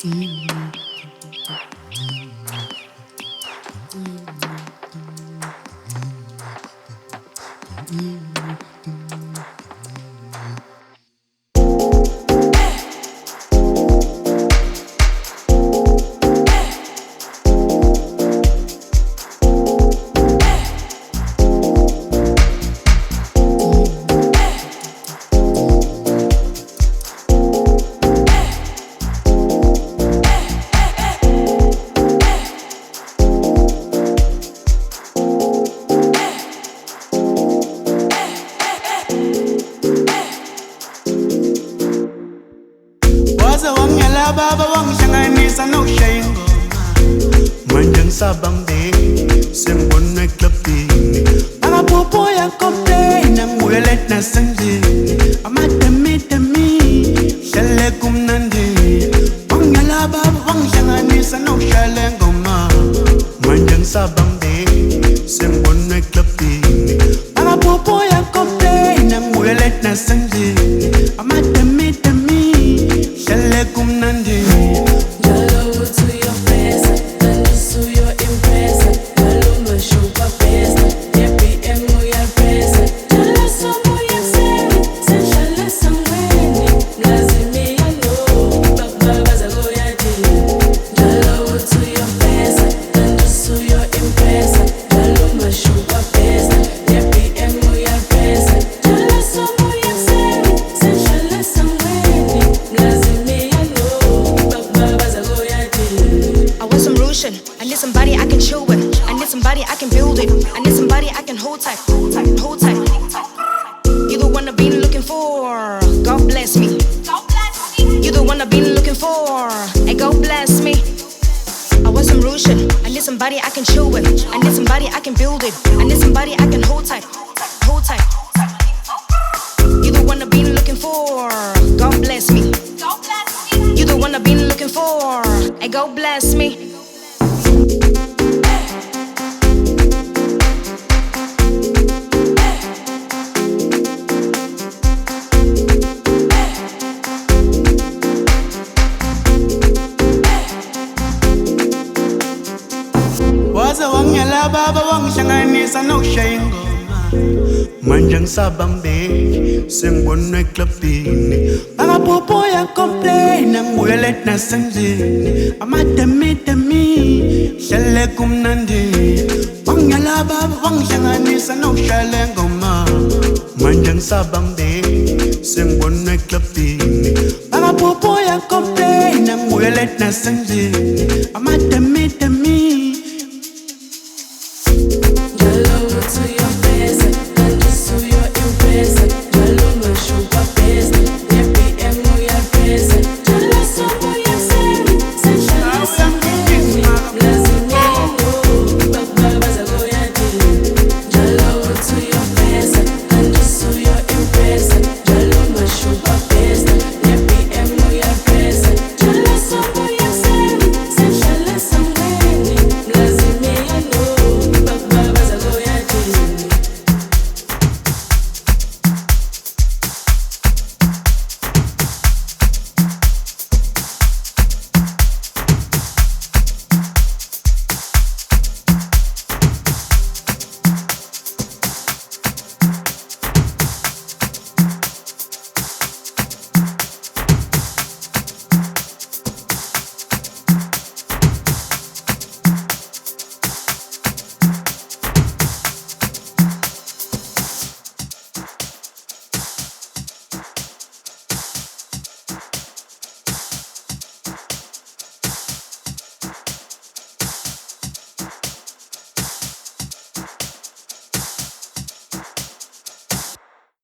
Waza wangela baba wangihlanganisa nokushengo manje ngisabambe sengibona eklabini akapopo yakomplain angibuye late nasendlini amademidemi hlele kumnandi wangela baba wangihlanganisa nokushaya ngoma manje ngisabambe sengibona eklabini akapopo yakomplain angibuye late nasendlini amademidemi hlele kumnandi. I need somebody I can chill with. I need somebody I can build it. I need somebody I can hold tight, hold tight, hold tight. You the one I've been looking for. God bless me. You the one I've been looking for. And God bless me. I want some real shit. I need somebody I can chill with. I need somebody I can build it. I need somebody I can hold tight, hold tight. You the one I've been looking for. God bless me. You the one I've been looking for. And God bless me. Waza wangela baba wangihlanganisa nokushaya ingoma manje ngisabambe sengibona eklabini akapopo yakomplain angibuye late nasendlini amademidemi hlele kumnandi wangela baba wangihlanganisa nokushaya ngoma manje ngisabambe sengibona eklabini akapopo yakomplain angibuye late nasendlini amademidemi